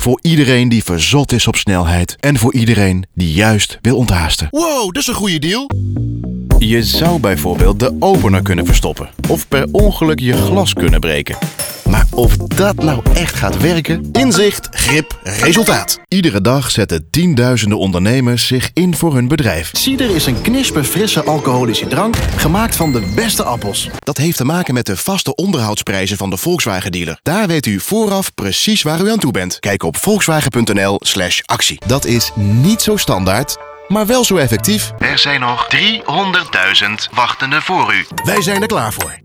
Voor iedereen die verzot is op snelheid en voor iedereen die juist wil onthaasten. Wow, dat is een goede deal. Je zou bijvoorbeeld de opener kunnen verstoppen of per ongeluk je glas kunnen breken. Maar of dat nou echt gaat werken? Inzicht, grip, resultaat. Iedere dag zetten tienduizenden ondernemers zich in voor hun bedrijf. Cider is een knisperfrisse alcoholische drank gemaakt van de beste appels. Dat heeft te maken met de vaste onderhoudsprijzen van de Volkswagen-dealer. Daar weet u vooraf precies waar u aan toe bent. Kijk op volkswagen.nl/actie. Dat is niet zo standaard, maar wel zo effectief. Er zijn nog 300.000 wachtenden voor u. Wij zijn er klaar voor.